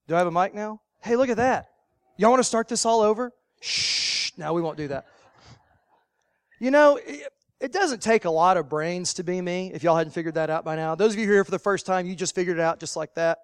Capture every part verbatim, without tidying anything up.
Do I have a mic now? Hey, look at that. Y'all want to start this all over? Shh. No, we won't do that. You know, it, it doesn't take a lot of brains to be me, if y'all hadn't figured that out by now. Those of you who are here for the first time, you just figured it out just like that.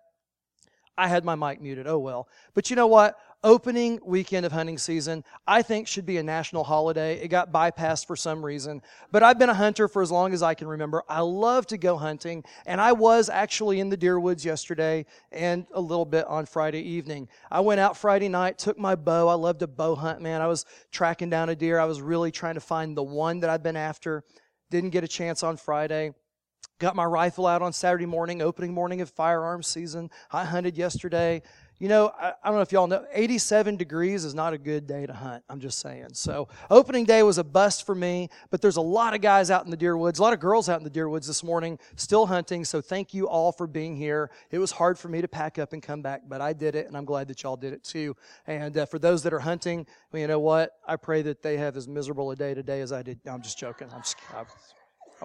I had my mic muted. Oh, well. But you know what? Opening weekend of hunting season, I think should be a national holiday. It got bypassed for some reason. But I've been a hunter for as long as I can remember. I love to go hunting. And I was actually in the deer woods yesterday and a little bit on Friday evening. I went out Friday night, took my bow. I love to bow hunt, man. I was tracking down a deer. I was really trying to find the one that I've been after. Didn't get a chance on Friday. Got my rifle out on Saturday morning, opening morning of firearms season. I hunted yesterday. You know, I, I don't know if y'all know, eighty-seven degrees is not a good day to hunt. I'm just saying. So opening day was a bust for me, but there's a lot of guys out in the deer woods, a lot of girls out in the deer woods this morning still hunting. So thank you all for being here. It was hard for me to pack up and come back, but I did it, and I'm glad that y'all did it too. And uh, for those that are hunting, well, you know what? I pray that they have as miserable a day today as I did. No, I'm just joking. I'm just, I'm, I'm,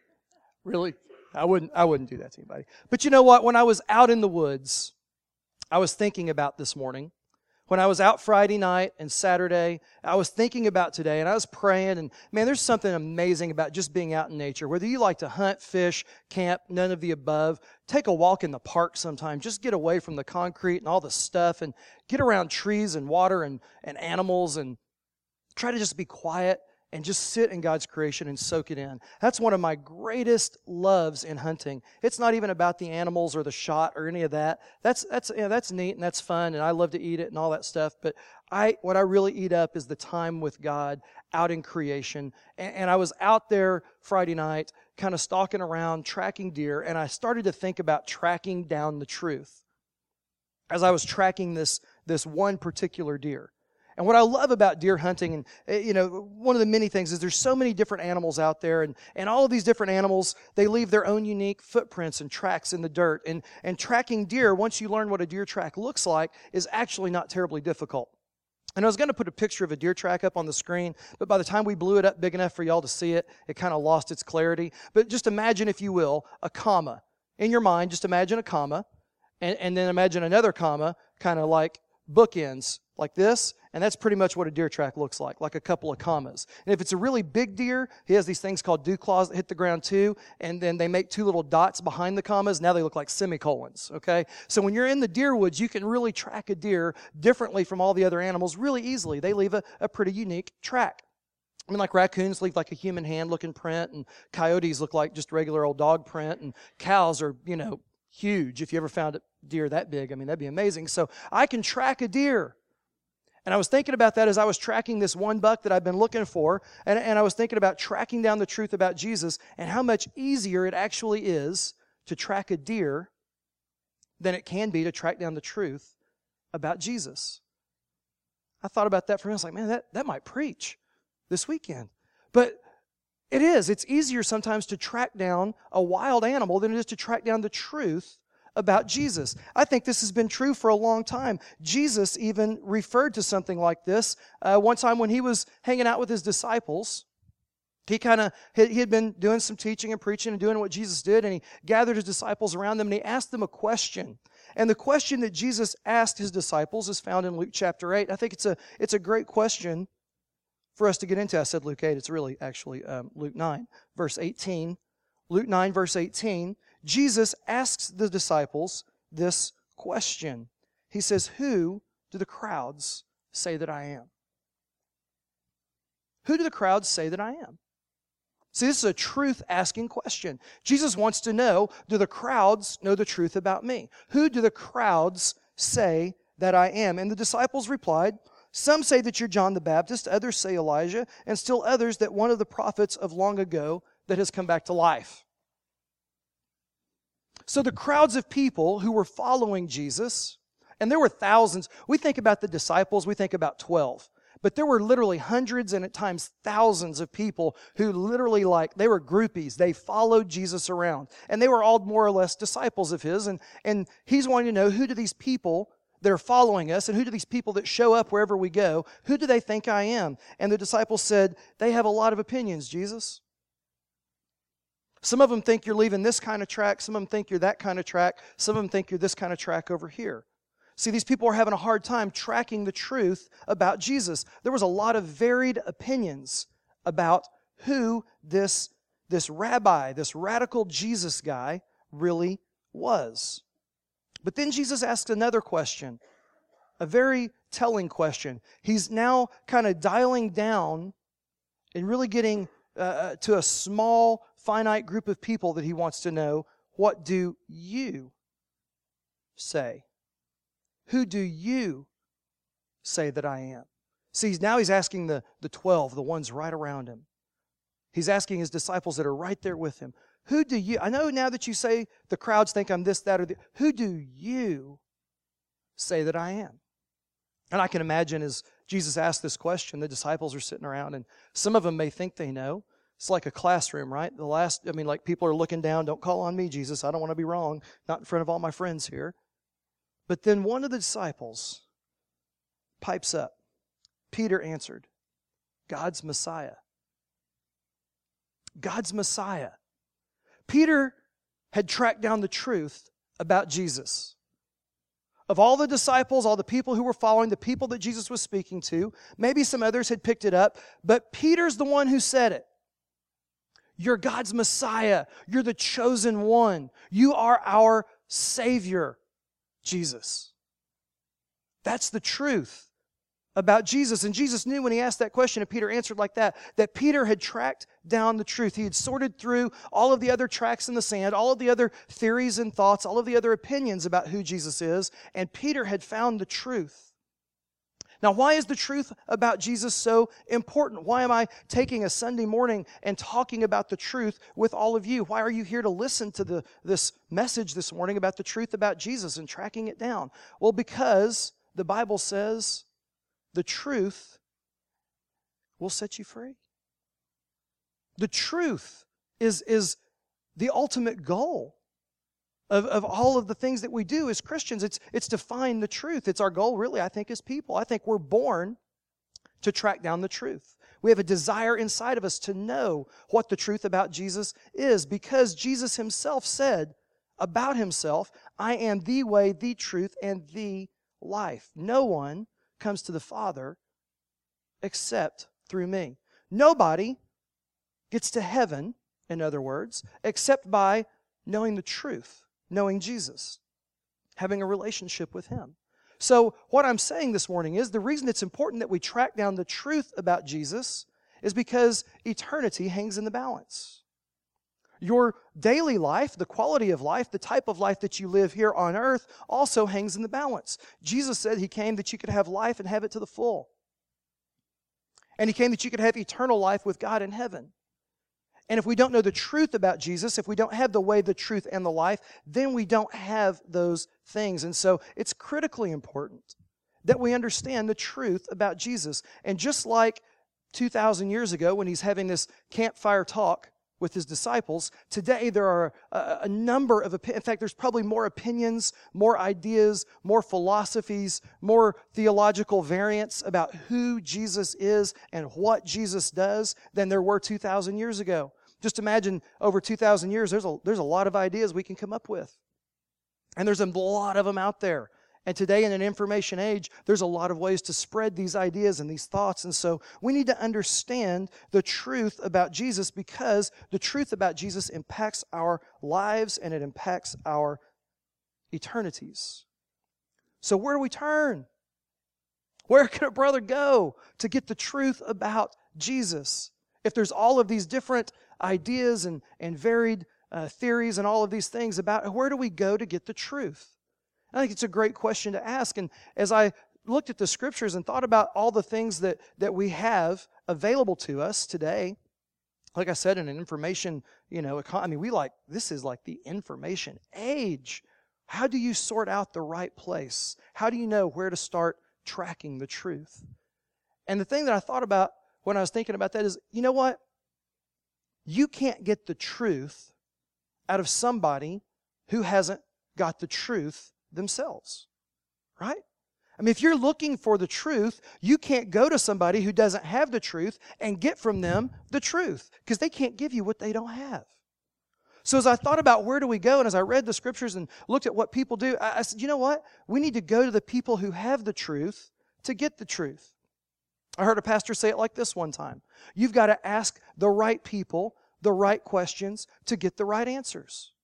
really? I wouldn't, I wouldn't do that to anybody. But you know what? When I was out in the woods, I was thinking about this morning. When I was out Friday night and Saturday, I was thinking about today, and I was praying, and man, there's something amazing about just being out in nature. Whether you like to hunt, fish, camp, none of the above, take a walk in the park sometime. Just get away from the concrete and all the stuff and get around trees and water and, and animals and try to just be quiet and just sit in God's creation and soak it in. That's one of my greatest loves in hunting. It's not even about the animals or the shot or any of that. That's that's you know, that's neat and that's fun, and I love to eat it and all that stuff. But I what I really eat up is the time with God out in creation. And, and I was out there Friday night, kind of stalking around, tracking deer, and I started to think about tracking down the truth as I was tracking this this one particular deer. And what I love about deer hunting, and you know, one of the many things is there's so many different animals out there, and, and all of these different animals, they leave their own unique footprints and tracks in the dirt. And, and tracking deer, once you learn what a deer track looks like, is actually not terribly difficult. And I was going to put a picture of a deer track up on the screen, but by the time we blew it up big enough for y'all to see it, it kind of lost its clarity. But just imagine, if you will, a comma. In your mind, just imagine a comma, and, and then imagine another comma, kind of like bookends, like this. And that's pretty much what a deer track looks like, like a couple of commas. And if it's a really big deer, he has these things called dew claws that hit the ground too, and then they make two little dots behind the commas. Now they look like semicolons, okay? So when you're in the deer woods, you can really track a deer differently from all the other animals really easily. They leave a, a pretty unique track. I mean, like raccoons leave like a human hand-looking print, and coyotes look like just regular old dog print, and cows are, you know, huge. If you ever found a deer that big, I mean, that'd be amazing. So I can track a deer. And I was thinking about that as I was tracking this one buck that I've been looking for, and, and I was thinking about tracking down the truth about Jesus and how much easier it actually is to track a deer than it can be to track down the truth about Jesus. I thought about that for a minute. I was like, man, that, that might preach this weekend. But it is. It's easier sometimes to track down a wild animal than it is to track down the truth about Jesus. I think this has been true for a long time. Jesus even referred to something like this uh, one time when he was hanging out with his disciples. He kind of, he had been doing some teaching and preaching and doing what Jesus did, and he gathered his disciples around them, and he asked them a question. And the question that Jesus asked his disciples is found in Luke chapter eight. I think it's a, it's a great question for us to get into. I said Luke eight. It's really actually um, Luke nine, verse eighteen. Luke nine, verse eighteen. Jesus asks the disciples this question. He says, "Who do the crowds say that I am?" Who do the crowds say that I am? See, this is a truth-asking question. Jesus wants to know, do the crowds know the truth about me? Who do the crowds say that I am? And the disciples replied, "Some say that you're John the Baptist, others say Elijah, and still others that one of the prophets of long ago that has come back to life." So the crowds of people who were following Jesus, and there were thousands. We think about the disciples, we think about twelve. But there were literally hundreds and at times thousands of people who literally like, they were groupies. They followed Jesus around. And they were all more or less disciples of his. And, and he's wanting to know, who do these people that are following us, and who do these people that show up wherever we go, who do they think I am? And the disciples said, they have a lot of opinions, Jesus. Some of them think you're leaving this kind of track. Some of them think you're that kind of track. Some of them think you're this kind of track over here. See, these people were having a hard time tracking the truth about Jesus. There was a lot of varied opinions about who this, this rabbi, this radical Jesus guy really was. But then Jesus asked another question, a very telling question. He's now kind of dialing down and really getting uh, to a small, finite group of people that he wants to know, what do you say? Who do you say that I am? See, now he's asking the, the twelve, the ones right around him. He's asking his disciples that are right there with him. Who do you, I know now that you say the crowds think I'm this, that, or the, who do you say that I am? And I can imagine as Jesus asked this question, the disciples are sitting around, and some of them may think they know. It's like a classroom, right? The last, I mean, like people are looking down, don't call on me, Jesus, I don't want to be wrong, not in front of all my friends here. But then one of the disciples pipes up. Peter answered, God's Messiah. God's Messiah. Peter had tracked down the truth about Jesus. Of all the disciples, all the people who were following, the people that Jesus was speaking to, maybe some others had picked it up, but Peter's the one who said it. You're God's Messiah. You're the chosen one. You are our Savior, Jesus. That's the truth about Jesus. And Jesus knew when he asked that question and Peter answered like that, that Peter had tracked down the truth. He had sorted through all of the other tracks in the sand, all of the other theories and thoughts, all of the other opinions about who Jesus is, and Peter had found the truth. Now, why is the truth about Jesus so important? Why am I taking a Sunday morning and talking about the truth with all of you? Why are you here to listen to the, this message this morning about the truth about Jesus and tracking it down? Well, because the Bible says the truth will set you free. The truth is, is the ultimate goal Of, of all of the things that we do as Christians. It's, it's to find the truth. It's our goal, really, I think, as people. I think we're born to track down the truth. We have a desire inside of us to know what the truth about Jesus is, because Jesus himself said about himself, I am the way, the truth, and the life. No one comes to the Father except through me. Nobody gets to heaven, in other words, except by knowing the truth. Knowing Jesus, having a relationship with him. So what I'm saying this morning is the reason it's important that we track down the truth about Jesus is because eternity hangs in the balance. Your daily life, the quality of life, the type of life that you live here on earth also hangs in the balance. Jesus said he came that you could have life and have it to the full. And he came that you could have eternal life with God in heaven. And if we don't know the truth about Jesus, if we don't have the way, the truth, and the life, then we don't have those things. And so it's critically important that we understand the truth about Jesus. And just like two thousand years ago when he's having this campfire talk with his disciples, today there are a, a number of, in fact, there's probably more opinions, more ideas, more philosophies, more theological variants about who Jesus is and what Jesus does than there were two thousand years ago. Just imagine over two thousand years, there's a, there's a lot of ideas we can come up with. And there's a lot of them out there. And today in an information age, there's a lot of ways to spread these ideas and these thoughts. And so we need to understand the truth about Jesus, because the truth about Jesus impacts our lives and it impacts our eternities. So where do we turn? Where can a brother go to get the truth about Jesus? If there's all of these different ideas and, and varied uh, theories and all of these things about, where do we go to get the truth? I think it's a great question to ask. And as I looked at the scriptures and thought about all the things that, that we have available to us today, like I said, in an information, you know, econ- I mean, we like, this is like the information age. How do you sort out the right place? How do you know where to start tracking the truth? And the thing that I thought about when I was thinking about that is, you know what? You can't get the truth out of somebody who hasn't got the truth themselves, right? I mean, if you're looking for the truth, you can't go to somebody who doesn't have the truth and get from them the truth, because they can't give you what they don't have. So as I thought about where do we go, and as I read the scriptures and looked at what people do, I, I said, you know what? We need to go to the people who have the truth to get the truth. I heard a pastor say it like this one time. You've got to ask the right people the right questions to get the right answers.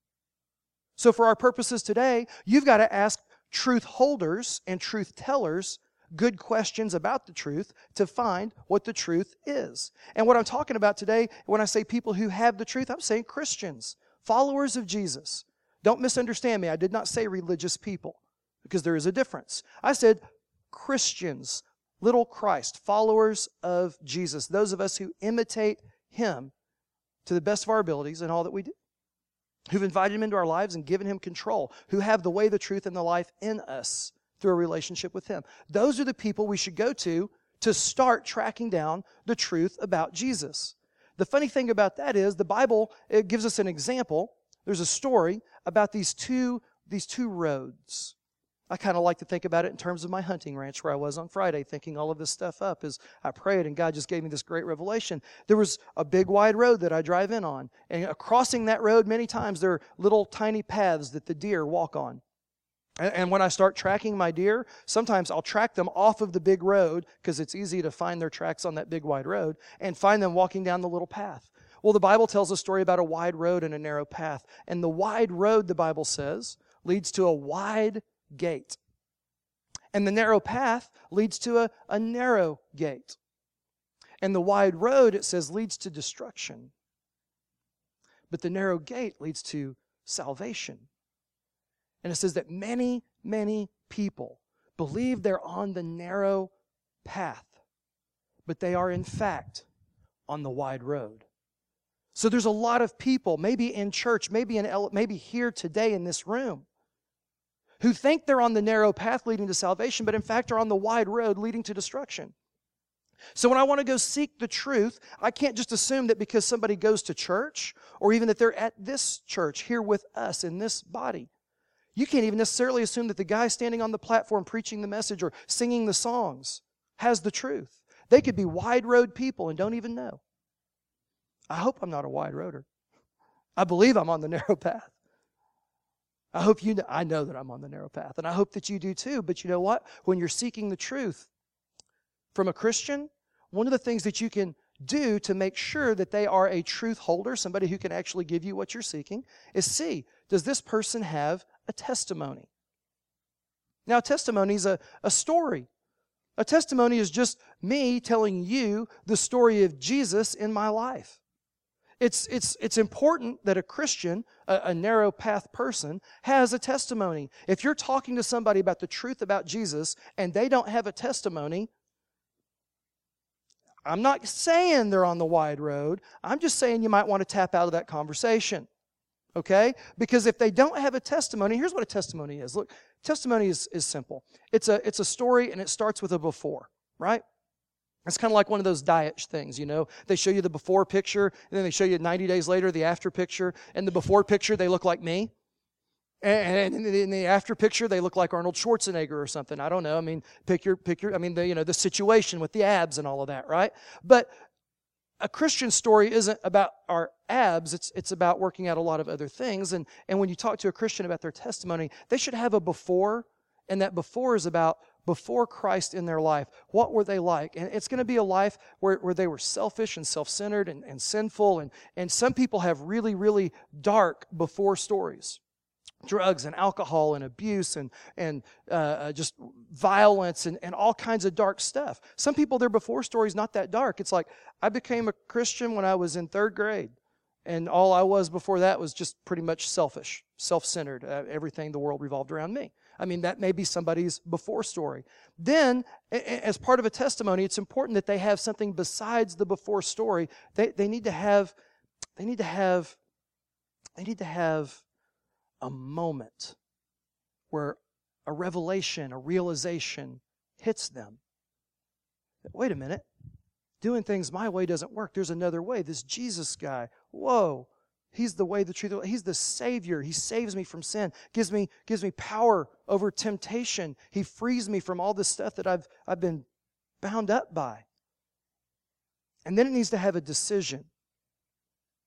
So for our purposes today, you've got to ask truth holders and truth tellers good questions about the truth to find what the truth is. And what I'm talking about today, when I say people who have the truth, I'm saying Christians, followers of Jesus. Don't misunderstand me. I did not say religious people, because there is a difference. I said Christians, little Christ, followers of Jesus, those of us who imitate Him to the best of our abilities in all that we do, who've invited Him into our lives and given Him control, who have the way, the truth, and the life in us through a relationship with Him. Those are the people we should go to to start tracking down the truth about Jesus. The funny thing about that is the Bible, it gives us an example. There's a story about these two, these two roads. I kind of like to think about it in terms of my hunting ranch where I was on Friday, thinking all of this stuff up as I prayed, and God just gave me this great revelation. There was a big wide road that I drive in on, and crossing that road many times there are little tiny paths that the deer walk on. And when I start tracking my deer, sometimes I'll track them off of the big road because it's easy to find their tracks on that big wide road and find them walking down the little path. Well, the Bible tells a story about a wide road and a narrow path. And the wide road, the Bible says, leads to a wide gate. And the narrow path leads to a, a narrow gate. And the wide road, it says, leads to destruction. But the narrow gate leads to salvation. And it says that many, many people believe they're on the narrow path, but they are in fact on the wide road. So there's a lot of people, maybe in church, maybe in maybe here today in this room, who think they're on the narrow path leading to salvation, but in fact are on the wide road leading to destruction. So when I want to go seek the truth, I can't just assume that because somebody goes to church, or even that they're at this church here with us in this body. You can't even necessarily assume that the guy standing on the platform preaching the message or singing the songs has the truth. They could be wide road people and don't even know. I hope I'm not a wide roader. I believe I'm on the narrow path. I hope you know, I know that I'm on the narrow path, and I hope that you do too. But you know what? When you're seeking the truth from a Christian, one of the things that you can do to make sure that they are a truth holder, somebody who can actually give you what you're seeking, is see, does this person have a testimony? Now, a testimony is a, a story. A testimony is just me telling you the story of Jesus in my life. It's, it's, it's important that a Christian, a, a narrow path person, has a testimony. If you're talking to somebody about the truth about Jesus and they don't have a testimony, I'm not saying they're on the wide road. I'm just saying you might want to tap out of that conversation. Okay? Because if they don't have a testimony, here's what a testimony is. Look, testimony is, is simple. It's a, it's a story, and it starts with a before, right? It's kind of like one of those diet things, you know. They show you the before picture, and then they show you ninety days later the after picture. And the before picture, they look like me. And in the after picture, they look like Arnold Schwarzenegger or something. I don't know. I mean, pick your, pick your, I mean, the, you know, the situation with the abs and all of that, right? But a Christian story isn't about our abs. It's, it's about working out a lot of other things. And, and when you talk to a Christian about their testimony, they should have a before, and that before is about before Christ in their life. What were they like? And it's going to be a life where, where they were selfish and self-centered and, and sinful. And, and some people have really, really dark before stories. Drugs and alcohol and abuse and, and uh, just violence and, and all kinds of dark stuff. Some people, their before story is not that dark. It's like, I became a Christian when I was in third grade. And all I was before that was just pretty much selfish, self-centered. Uh, everything, the world revolved around me. I mean, that may be somebody's before story. Then, as part of a testimony, it's important that they have something besides the before story. They, they need to have, they need to have, they need to have a moment where a revelation, a realization hits them. Wait a minute. Doing things my way doesn't work. There's another way. This Jesus guy, whoa, he's the way, the truth. He's the Savior. He saves me from sin, gives me, gives me power over temptation. He frees me from all this stuff that I've, I've been bound up by. And then it needs to have a decision.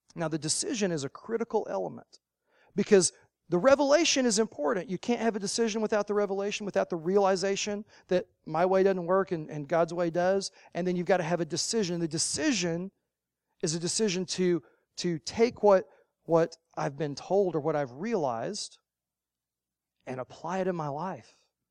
Now, the decision is a critical element because the revelation is important. You can't have a decision without the revelation, without the realization that my way doesn't work and, and God's way does. And then you've got to have a decision. The decision is a decision to, to take what, what I've been told or what I've realized and apply it in my life.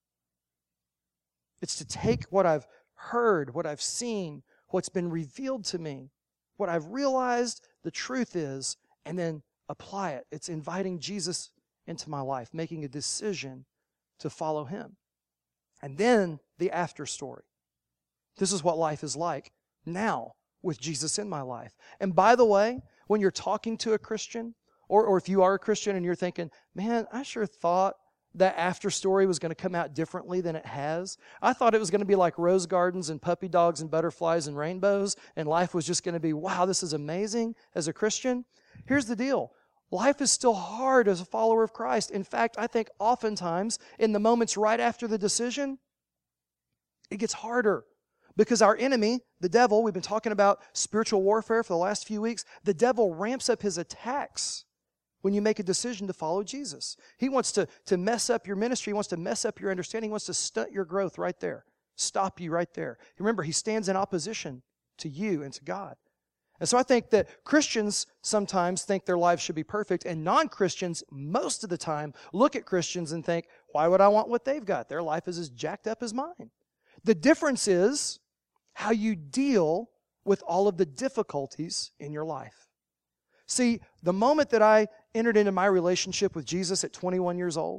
It's to take what I've heard, what I've seen, what's been revealed to me, what I've realized the truth is, and then apply it. It's inviting Jesus into my life, making a decision to follow Him. And then the after story. This is what life is like now with Jesus in my life. And by the way, when you're talking to a Christian, or, or if you are a Christian and you're thinking, man, I sure thought that after story was going to come out differently than it has. I thought it was going to be like rose gardens and puppy dogs and butterflies and rainbows, and life was just going to be, wow, this is amazing as a Christian. Here's the deal. Life is still hard as a follower of Christ. In fact, I think oftentimes in the moments right after the decision, it gets harder because our enemy, the devil, we've been talking about spiritual warfare for the last few weeks, the devil ramps up his attacks when you make a decision to follow Jesus. He wants to, to mess up your ministry. He wants to mess up your understanding. He wants to stunt your growth right there, stop you right there. Remember, he stands in opposition to you and to God. And so I think that Christians sometimes think their lives should be perfect, and non-Christians most of the time look at Christians and think, why would I want what they've got? Their life is as jacked up as mine. The difference is how you deal with all of the difficulties in your life. See, the moment that I entered into my relationship with Jesus at twenty-one years old,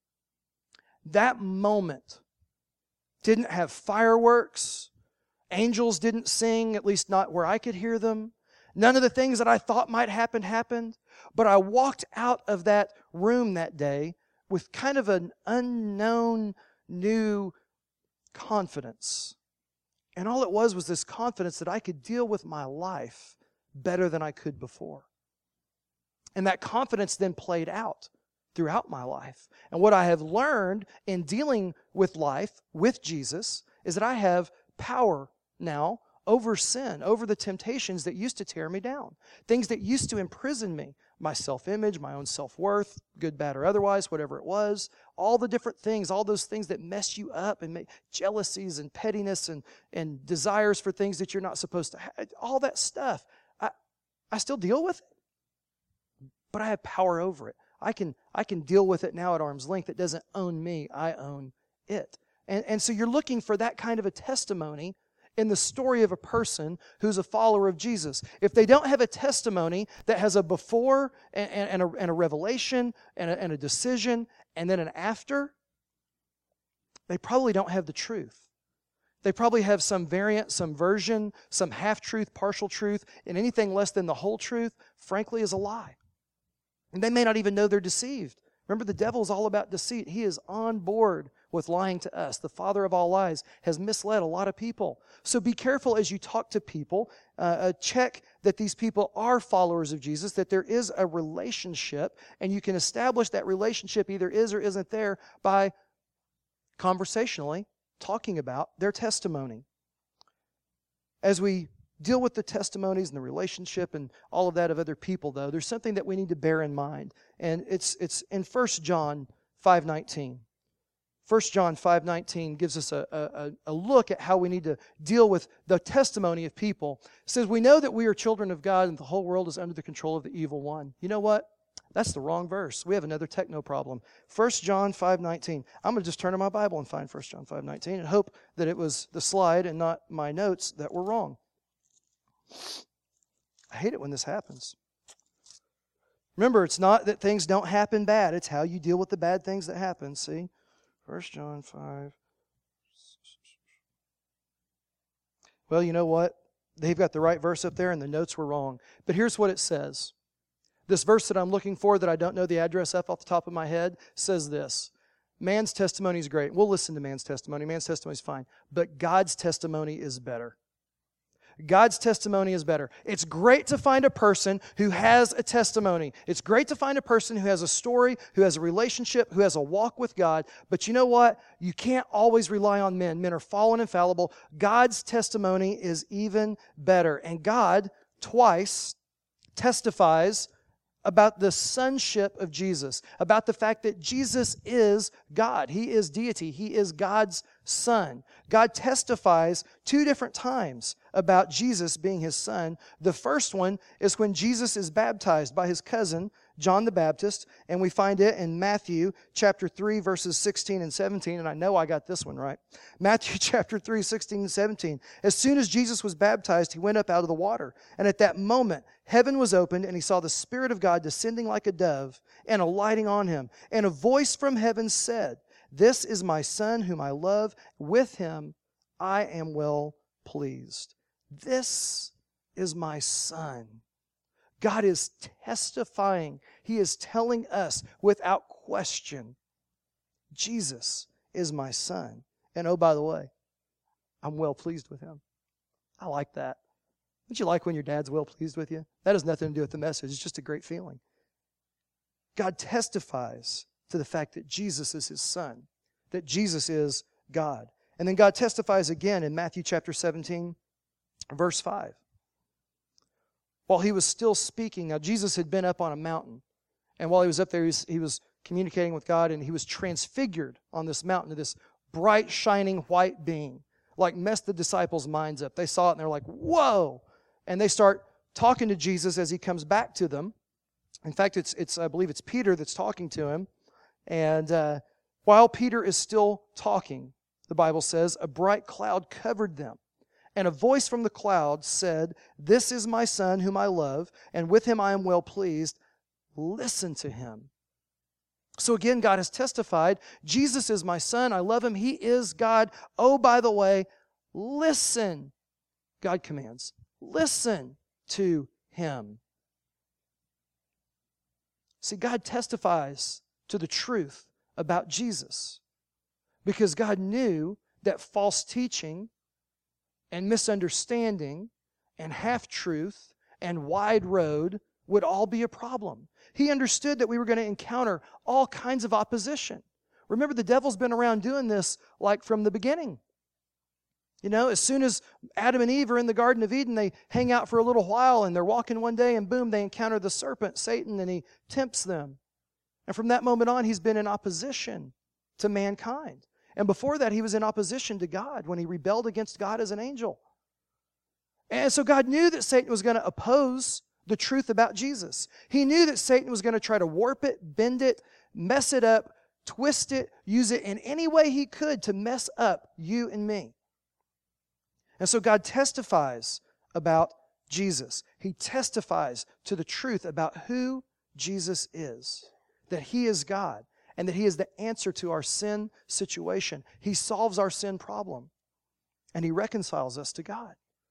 that moment didn't have fireworks. Angels didn't sing, at least not where I could hear them. None of the things that I thought might happen happened. But I walked out of that room that day with kind of an unknown, new confidence. And all it was was this confidence that I could deal with my life better than I could before. And that confidence then played out throughout my life. And what I have learned in dealing with life with Jesus is that I have power now over sin, over the temptations that used to tear me down, things that used to imprison me, my self-image, my own self-worth, good, bad, or otherwise, whatever it was, all the different things, all those things that mess you up and make jealousies and pettiness and, and desires for things that you're not supposed to have, all that stuff. I, I still deal with it, but I have power over it. I can, I can deal with it now at arm's length. It doesn't own me. I own it. And, and so you're looking for that kind of a testimony in the story of a person who's a follower of Jesus. If they don't have a testimony that has a before and, and, and, a, and a revelation and a, and a decision and then an after, they probably don't have the truth. They probably have some variant, some version, some half-truth, partial truth, and anything less than the whole truth, frankly, is a lie. And they may not even know they're deceived. Remember, the devil's all about deceit. He is on board with lying to us. The father of all lies has misled a lot of people. So be careful as you talk to people. Uh, uh, check that these people are followers of Jesus, that there is a relationship, and you can establish that relationship either is or isn't there by conversationally talking about their testimony. As we deal with the testimonies and the relationship and all of that of other people, though, there's something that we need to bear in mind. And it's it's in First John five nineteen. First John five nineteen gives us a, a, a look at how we need to deal with the testimony of people. It says, we know that we are children of God and the whole world is under the control of the evil one. You know what? That's the wrong verse. We have another techno problem. First John five nineteen. I'm going to just turn to my Bible and find First John five nineteen and hope that it was the slide and not my notes that were wrong. I hate it when this happens. Remember, it's not that things don't happen bad. It's how you deal with the bad things that happen. See? First John five. Well, you know what? They've got the right verse up there and the notes were wrong. But here's what it says. This verse that I'm looking for that I don't know the address up off the top of my head says this. Man's testimony is great. We'll listen to man's testimony. Man's testimony is fine. But God's testimony is better. God's testimony is better. It's great to find a person who has a testimony. It's great to find a person who has a story, who has a relationship, who has a walk with God. But you know what? You can't always rely on men. Men are fallen and fallible. God's testimony is even better. And God, twice, testifies about the sonship of Jesus, about the fact that Jesus is God. He is deity. He is God's son. God testifies two different times about Jesus being his son. The first one is when Jesus is baptized by his cousin, John the Baptist, and we find it in Matthew chapter three, verses sixteen and seventeen, and I know I got this one right. Matthew chapter three, sixteen and seventeen. As soon as Jesus was baptized, he went up out of the water, and at that moment, heaven was opened, and he saw the Spirit of God descending like a dove and alighting on him. And a voice from heaven said, "This is my Son whom I love. With him I am well pleased." This is my Son. God is testifying. He is telling us without question, Jesus is my Son. And oh, by the way, I'm well pleased with him. I like that. Don't you like when your dad's well pleased with you? That has nothing to do with the message. It's just a great feeling. God testifies to the fact that Jesus is his Son, that Jesus is God. And then God testifies again in Matthew chapter seventeen, verse five. While he was still speaking, now Jesus had been up on a mountain, and while he was up there, he was, he was communicating with God, and he was transfigured on this mountain to this bright, shining white being, like messed the disciples' minds up. They saw it, and they're like, whoa! And they start talking to Jesus as he comes back to them. In fact, it's, it's I believe it's Peter that's talking to him, and uh, while Peter is still talking, the Bible says, a bright cloud covered them. And a voice from the cloud said, "This is my Son whom I love, and with him I am well pleased. Listen to him." So again, God has testified, Jesus is my Son, I love him, he is God. Oh, by the way, listen. God commands, listen to him. See, God testifies to the truth about Jesus because God knew that false teaching and misunderstanding and half-truth and wide road would all be a problem. He understood that we were going to encounter all kinds of opposition. Remember, the devil's been around doing this like from the beginning. You know, as soon as Adam and Eve are in the Garden of Eden, they hang out for a little while and they're walking one day and boom, they encounter the serpent, Satan, and he tempts them. And from that moment on, he's been in opposition to mankind. And before that, he was in opposition to God when he rebelled against God as an angel. And so God knew that Satan was going to oppose the truth about Jesus. He knew that Satan was going to try to warp it, bend it, mess it up, twist it, use it in any way he could to mess up you and me. And so God testifies about Jesus. He testifies to the truth about who Jesus is, that he is God, and that he is the answer to our sin situation. He solves our sin problem, and he reconciles us to God.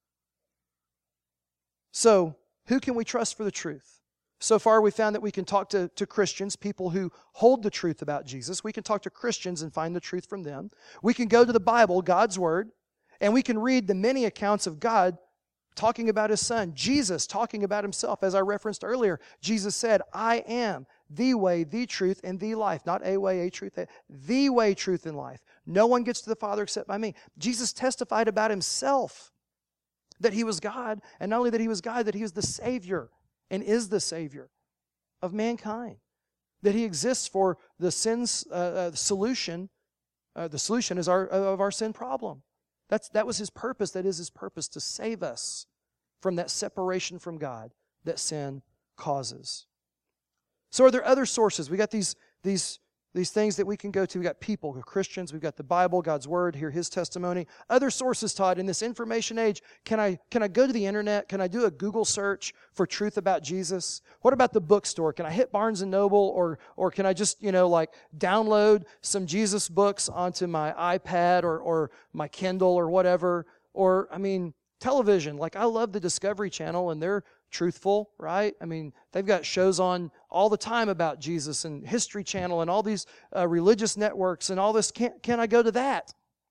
So, who can we trust for the truth? So far, we found that we can talk to, to Christians, people who hold the truth about Jesus. We can talk to Christians and find the truth from them. We can go to the Bible, God's Word, and we can read the many accounts of God talking about his Son, Jesus talking about himself. As I referenced earlier, Jesus said, "I am the way, the truth, and the life." Not a way, a truth, a, the way, truth, and life. No one gets to the Father except by me. Jesus testified about himself that he was God, and not only that he was God, that he was the Savior and is the Savior of mankind. That he exists for the sin's uh, uh, solution. Uh, the solution is our of our sin problem. That's, that was his purpose. That is his purpose, to save us from that separation from God that sin causes. So are there other sources? We got these, these, these things that we can go to. We got people, Christians. We've got the Bible, God's Word, hear his testimony. Other sources, Todd, in this information age, can I, can I go to the internet? Can I do a Google search for truth about Jesus? What about the bookstore? Can I hit Barnes and Noble, or, or can I just, you know, like download some Jesus books onto my iPad or, or my Kindle or whatever? Or, I mean, television. Like, I love the Discovery Channel, and they're truthful, right? I mean, they've got shows on all the time about Jesus, and History Channel and all these uh, religious networks and all this. Can, can I go to that?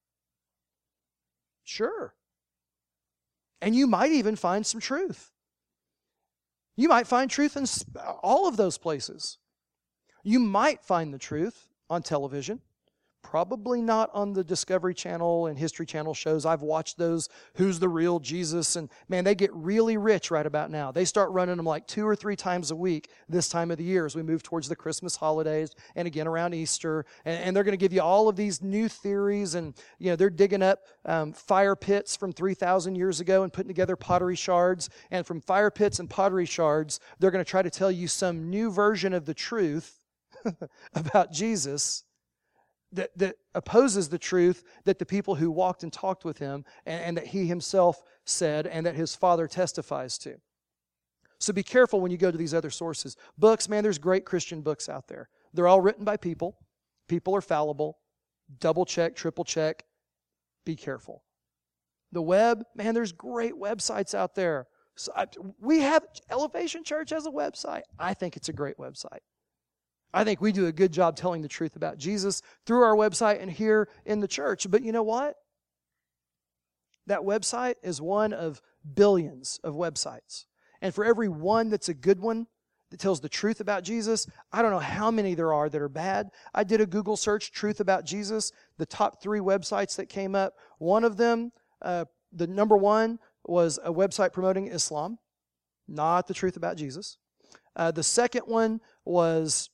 Sure. And you might even find some truth. You might find truth in all of those places. You might find the truth on television, Probably not on the Discovery Channel and History Channel shows. I've watched those, Who's the Real Jesus? And man, they get really rich right about now. They start running them like two or three times a week this time of the year as we move towards the Christmas holidays and again around Easter. And, and they're going to give you all of these new theories. And, you know, they're digging up um, fire pits from three thousand years ago and putting together pottery shards. And from fire pits and pottery shards, they're going to try to tell you some new version of the truth about Jesus That, that opposes the truth that the people who walked and talked with him and, and that he himself said and that his Father testifies to. So be careful when you go to these other sources. Books, man, there's great Christian books out there. They're all written by people. People are fallible. Double check, triple check. Be careful. The web, man, there's great websites out there. So I, we have, Elevation Church has a website. I think it's a great website. I think we do a good job telling the truth about Jesus through our website and here in the church. But you know what? That website is one of billions of websites. And for every one that's a good one that tells the truth about Jesus, I don't know how many there are that are bad. I did a Google search, truth about Jesus, the top three websites that came up. One of them, uh, the number one, was a website promoting Islam, not the truth about Jesus. Uh, the second one was,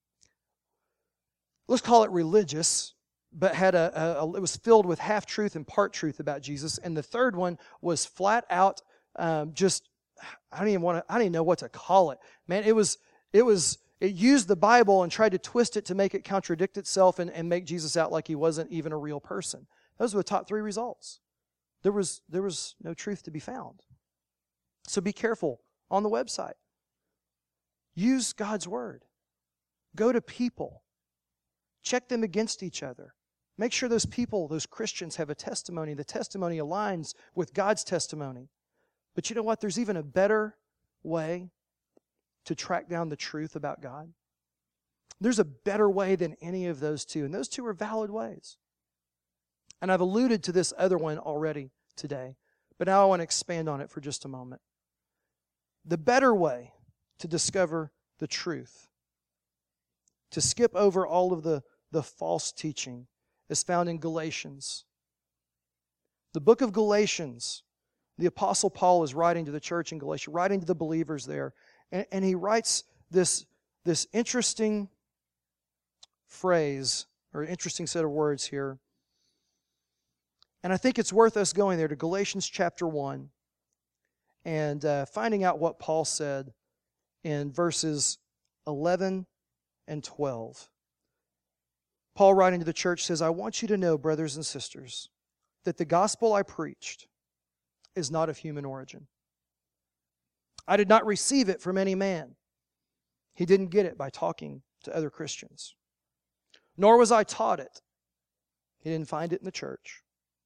let's call it religious, but had a, a, a it was filled with half truth and part truth about Jesus. And the third one was flat out um, just I don't even want to I don't even know what to call it. Man, it was it was it used the Bible and tried to twist it to make it contradict itself and, and make Jesus out like he wasn't even a real person. Those were the top three results. There was there was no truth to be found. So be careful on the website. Use God's word. Go to people. Check them against each other. Make sure those people, those Christians, have a testimony. The testimony aligns with God's testimony. But you know what? There's even a better way to track down the truth about God. There's a better way than any of those two, and those two are valid ways. And I've alluded to this other one already today, but now I want to expand on it for just a moment. The better way to discover the truth, to skip over all of the The false teaching, is found in Galatians. The book of Galatians, the Apostle Paul is writing to the church in Galatia, writing to the believers there, and, and he writes this, this interesting phrase, or an interesting set of words here. And I think it's worth us going there to Galatians chapter one and uh, finding out what Paul said in verses eleven and twelve. Paul, writing to the church, says, I want you to know, brothers and sisters, that the gospel I preached is not of human origin. I did not receive it from any man. He didn't get it by talking to other Christians. Nor was I taught it. He didn't find it in the church.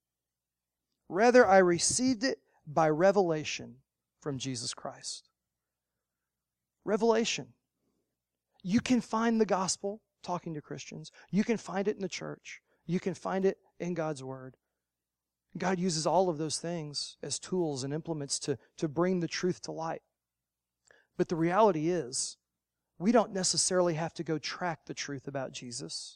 Rather, I received it by revelation from Jesus Christ. Revelation. You can find the gospel talking to Christians. You can find it in the church. You can find it in God's Word. God uses all of those things as tools and implements to, to bring the truth to light. But the reality is, we don't necessarily have to go track the truth about Jesus,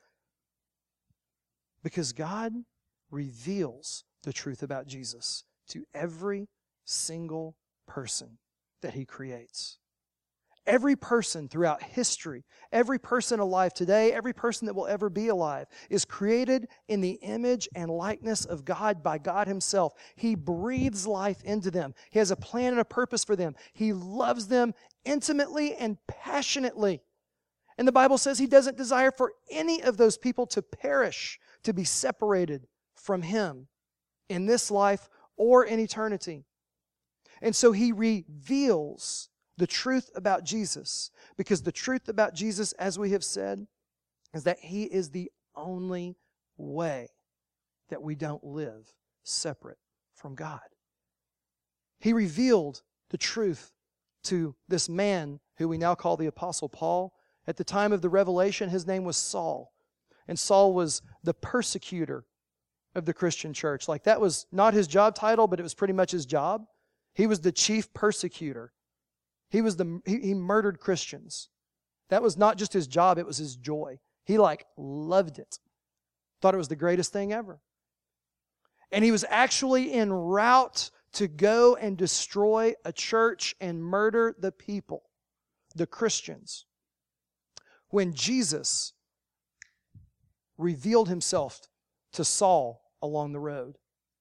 because God reveals the truth about Jesus to every single person that He creates. Every person throughout history, every person alive today, every person that will ever be alive is created in the image and likeness of God by God Himself. He breathes life into them. He has a plan and a purpose for them. He loves them intimately and passionately. And the Bible says He doesn't desire for any of those people to perish, to be separated from Him in this life or in eternity. And so He reveals the truth about Jesus, because the truth about Jesus, as we have said, is that He is the only way that we don't live separate from God. He revealed the truth to this man who we now call the Apostle Paul. At the time of the revelation, his name was Saul. And Saul was the persecutor of the Christian church. Like, that was not his job title, but it was pretty much his job. He was the chief persecutor. He was the he, he murdered Christians. That was not just his job, it was his joy. He like loved it. Thought it was the greatest thing ever. And he was actually en route to go and destroy a church and murder the people, the Christians, when Jesus revealed himself to Saul along the road.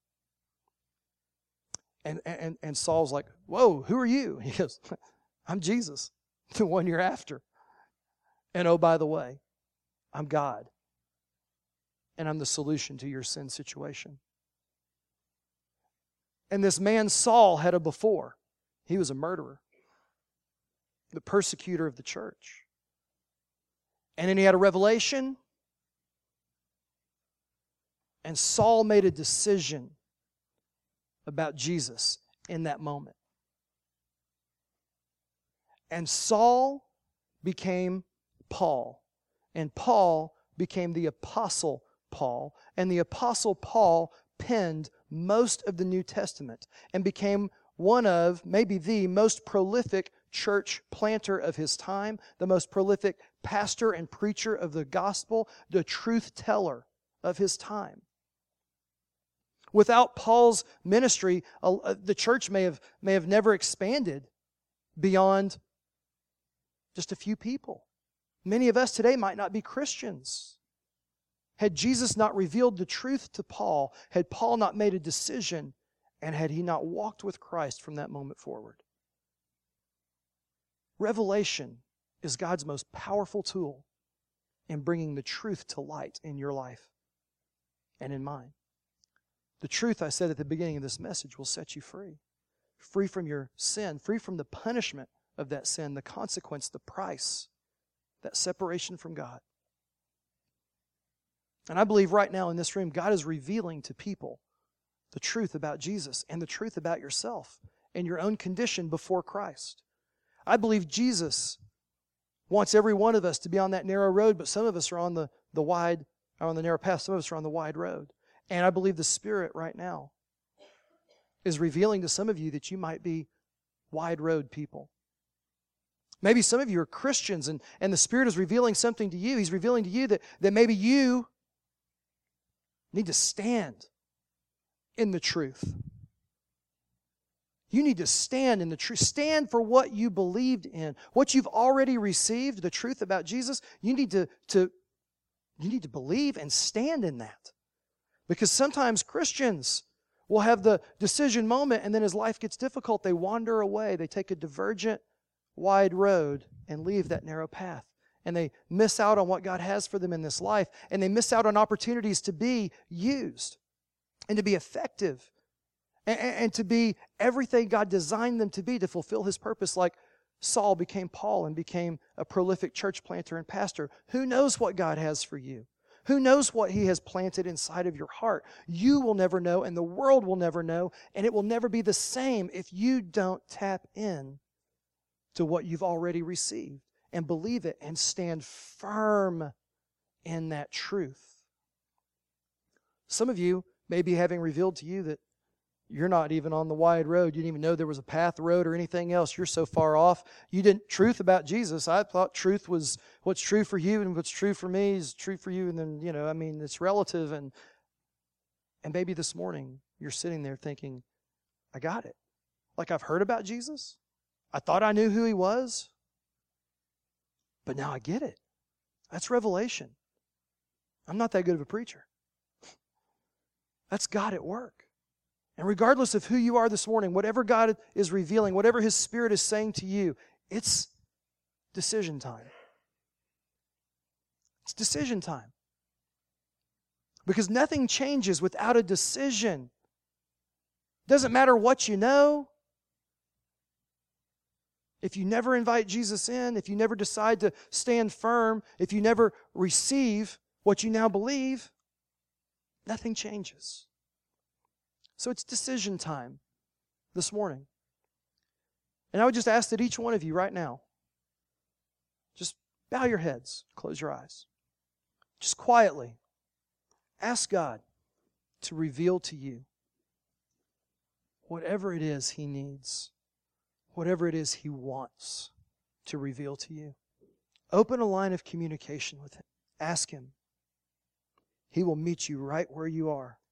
And, and, and Saul's like, whoa, who are you? He goes, I'm Jesus, the one you're after. And oh, by the way, I'm God. And I'm the solution to your sin situation. And this man Saul had a before. He was a murderer, the persecutor of the church. And then he had a revelation. And Saul made a decision about Jesus in that moment. And Saul became Paul. And Paul became the Apostle Paul. And the Apostle Paul penned most of the New Testament and became one of, maybe the most prolific church planter of his time, the most prolific pastor and preacher of the gospel, the truth teller of his time. Without Paul's ministry, the church may have, may have never expanded beyond just a few people. Many of us today might not be Christians. Had Jesus not revealed the truth to Paul, had Paul not made a decision, and had he not walked with Christ from that moment forward. Revelation is God's most powerful tool in bringing the truth to light in your life and in mine. The truth, I said at the beginning of this message, will set you free. Free from your sin, free from the punishment of that sin, the consequence, the price, that separation from God. And I believe right now in this room, God is revealing to people the truth about Jesus and the truth about yourself and your own condition before Christ. I believe Jesus wants every one of us to be on that narrow road, but some of us are on the, the wide, are on the narrow path. Some of us are on the wide road. And I believe the Spirit right now is revealing to some of you that you might be wide road people. Maybe some of you are Christians and, and the Spirit is revealing something to you. He's revealing to you that, that maybe you need to stand in the truth. You need to stand in the truth. Stand for what you believed in. What you've already received, the truth about Jesus, you need to, to, you need to believe and stand in that. Because sometimes Christians will have the decision moment, and then as life gets difficult, they wander away. They take a divergent, wide road and leave that narrow path. And they miss out on what God has for them in this life. And they miss out on opportunities to be used and to be effective and, and to be everything God designed them to be to fulfill His purpose, like Saul became Paul and became a prolific church planter and pastor. Who knows what God has for you? Who knows what He has planted inside of your heart? You will never know, and the world will never know, and it will never be the same if you don't tap in to what you've already received and believe it and stand firm in that truth. Some of you may be having revealed to you that you're not even on the wide road. You didn't even know there was a path road or anything else. You're so far off. You didn't truth about Jesus. I thought truth was what's true for you, and what's true for me is true for you. And then, you know, I mean, it's relative. And and maybe this morning you're sitting there thinking, I got it. Like, I've heard about Jesus. I thought I knew who He was. But now I get it. That's revelation. I'm not that good of a preacher. That's God at work. And regardless of who you are this morning, whatever God is revealing, whatever His Spirit is saying to you, it's decision time. It's decision time. Because nothing changes without a decision. Doesn't matter what you know. If you never invite Jesus in, if you never decide to stand firm, if you never receive what you now believe, nothing changes. So it's decision time this morning. And I would just ask that each one of you right now, just bow your heads, close your eyes. Just quietly ask God to reveal to you whatever it is He needs, whatever it is He wants to reveal to you. Open a line of communication with Him. Ask Him. He will meet you right where you are.